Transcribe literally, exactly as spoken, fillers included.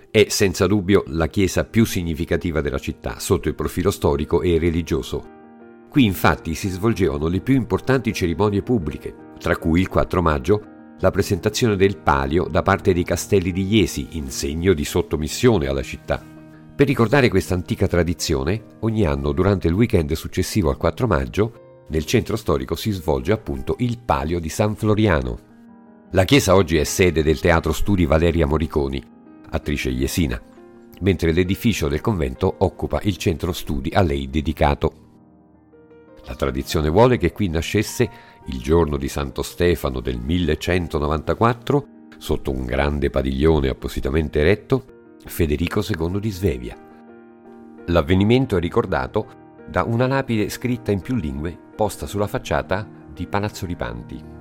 È senza dubbio la chiesa più significativa della città sotto il profilo storico e religioso. Qui infatti si svolgevano le più importanti cerimonie pubbliche, tra cui il quattro maggio la presentazione del palio da parte dei castelli di Jesi in segno di sottomissione alla città. Per ricordare questa antica tradizione, ogni anno durante il weekend successivo al quattro maggio, nel centro storico si svolge appunto il palio di San Floriano. La chiesa oggi è sede del Teatro Studi Valeria Moriconi, attrice jesina, mentre l'edificio del convento occupa il centro studi a lei dedicato. La tradizione vuole che qui nascesse, il giorno di Santo Stefano del millecentonovantaquattro, sotto un grande padiglione appositamente eretto, Federico secondo di Svevia. L'avvenimento è ricordato da una lapide scritta in più lingue posta sulla facciata di Palazzo Ripanti.